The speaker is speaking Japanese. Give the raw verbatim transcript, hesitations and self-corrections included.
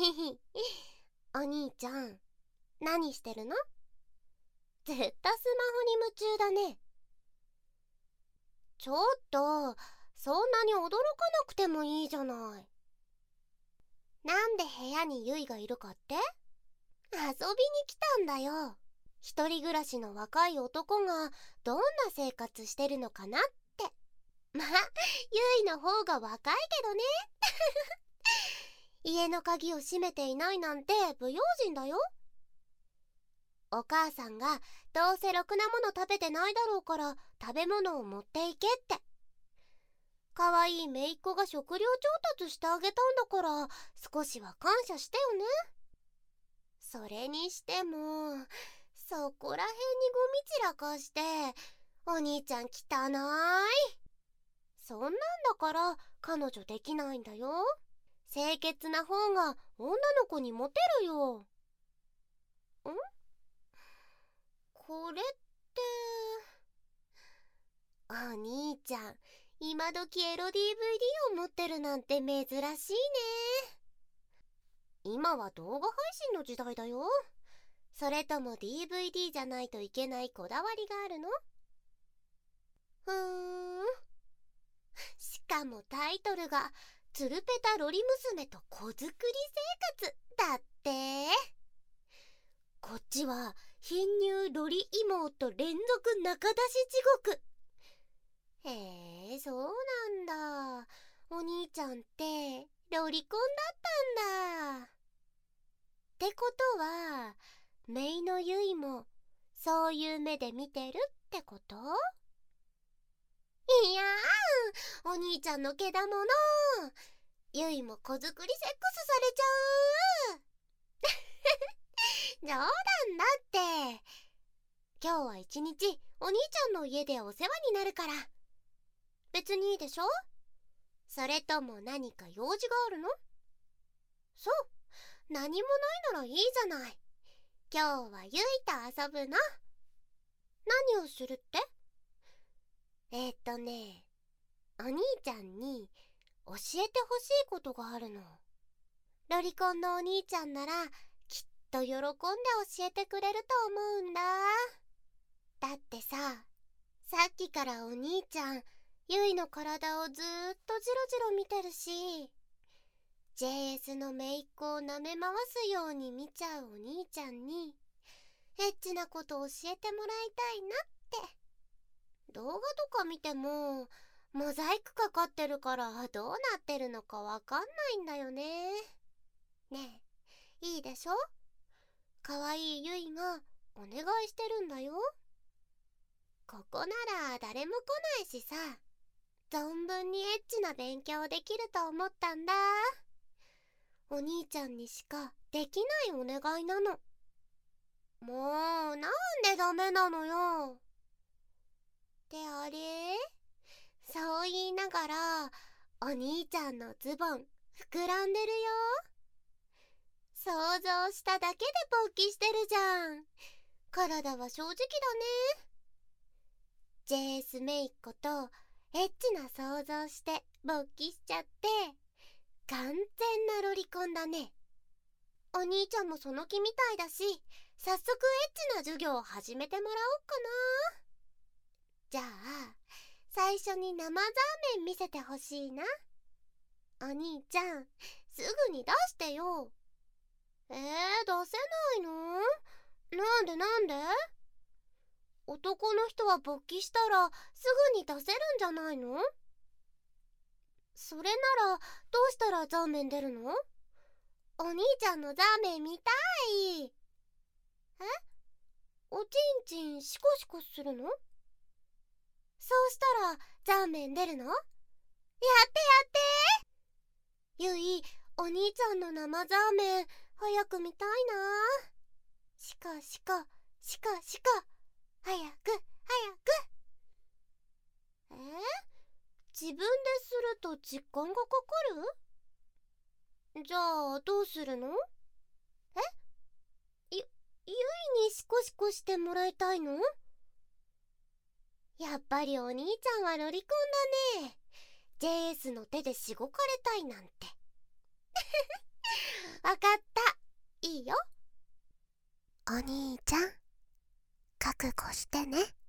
ひひ。お兄ちゃん、何してるの？ずっとスマホに夢中だね。ちょっと、そんなに驚かなくてもいいじゃない。なんで部屋にゆいがいるかって？遊びに来たんだよ。一人暮らしの若い男がどんな生活してるのかなって。まあ、ゆいの方が若いけどね。家の鍵を閉めていないなんて不用心だよ。お母さんがどうせろくなもの食べてないだろうから食べ物を持っていけって。かわいい姪っ子が食料調達してあげたんだから少しは感謝してよね。それにしてもそこらへんにゴミ散らかしてお兄ちゃん汚い。そんなんだから彼女できないんだよ。清潔な方が女の子にモテるよ。ん？これってお兄ちゃん、今時エロ ディーブイディー を持ってるなんて珍しいね。今は動画配信の時代だよ。それとも ディーブイディー じゃないといけないこだわりがあるの？ふーん。しかもタイトルがツルペタロリ娘と子作り生活だって。こっちは貧乳ロリ妹連続中出し地獄。へえ、そうなんだ。お兄ちゃんってロリコンだったんだ。ってことは姪のゆいもそういう目で見てるってこと？いやーん、お兄ちゃんの毛だもの。ゆいも子作りセックスされちゃう。冗談だって。今日は一日お兄ちゃんの家でお世話になるから。別にいいでしょ？それとも何か用事があるの？そう、何もないならいいじゃない。今日はゆいと遊ぶの。何をするって？えーっとね、お兄ちゃんに教えてほしいことがあるの。ロリコンのお兄ちゃんならきっと喜んで教えてくれると思うんだ。だってさ、さっきからお兄ちゃんゆいの体をずーっとじろじろ見てるし、 ジェイエス の姪っ子を舐め回すように見ちゃうお兄ちゃんにエッチなこと教えてもらいたいなって。動画とか見てもモザイクかかってるからどうなってるのかわかんないんだよね。ねえ、いいでしょ？かわいいゆいがお願いしてるんだよ。ここなら誰も来ないしさ、存分にエッチな勉強できると思ったんだ。お兄ちゃんにしかできないお願いなの。もうなんでダメなのよ。ってあれ？そう言いながらお兄ちゃんのズボン膨らんでるよ。想像しただけで勃起してるじゃん。体は正直だね。 ジェイエス 姪っ子とエッチな想像して勃起しちゃって完全なロリコンだね。お兄ちゃんもその気みたいだし、早速エッチな授業を始めてもらおうかな。じゃあ最初に生ザーメン見せてほしいな。お兄ちゃんすぐに出してよ。えー、出せないの？なんでなんで？男の人は勃起したらすぐに出せるんじゃないの？それならどうしたらザーメン出るの？お兄ちゃんのザーメン見たい。え？おちんちんシコシコするの？そうしたらザーメン出るの？やってやって。ゆい、お兄ちゃんの生ザーメン早く見たいな。シカシカシカシカ、早く早く。えー、自分ですると時間がかかる？じゃあどうするの？え？ゆ、ゆいにシコシコしてもらいたいの？やっぱりお兄ちゃんはロリコンだね。ジェイエス の手でしごかれたいなんて。 わかった。いいよ。お兄ちゃん、覚悟してね。